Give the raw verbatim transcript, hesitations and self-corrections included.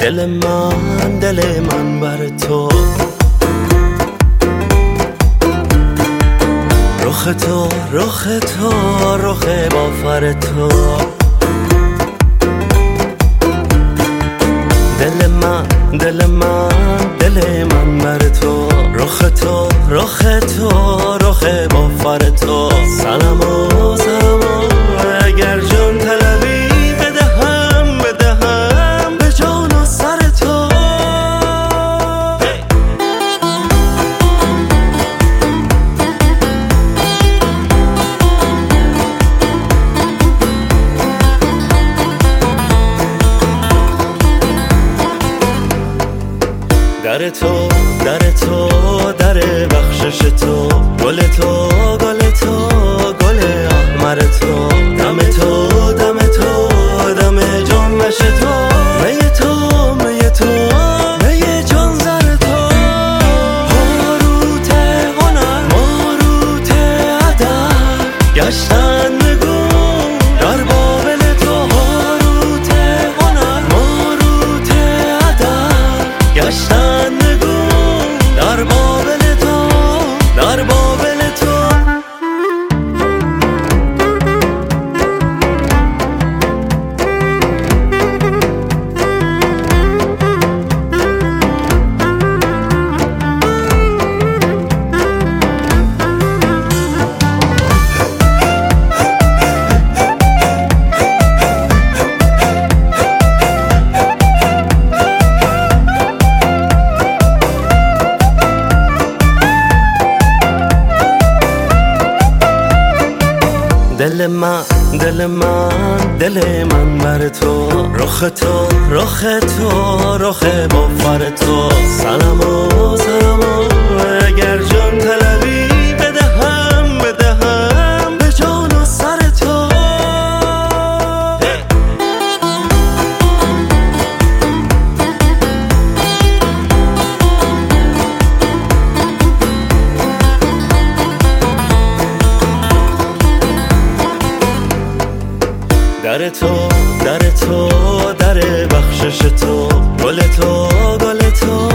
دل من دل من بر تو، رخ تو رخ تو رخ با فر تو، دل من دل من دل من بر تو، رخ تو رخ تو رخ با فر تو. سلام و سلام اگر جان طلبی بدهم بدهم به جان و سر تو. در تو در تو در بخشش تو، گل تو گل تو گل احمر تو، دم تو دم تو دم جنبش تو، می تو می تو می جان زر تو. هاروت هنر ماروت ادب گشتن نگون در بابل تو، هاروت هنر ماروت ادب گشتن در بابل تو در بابل تو. دل من دل من دل من بر تو، رخ تو رخ تو رخ با فر تو. سلام و سلام اگر جان طلبی بدهم بدهم به جان و سر تو. در تو در تو در بخشش تو، گل تو گل تو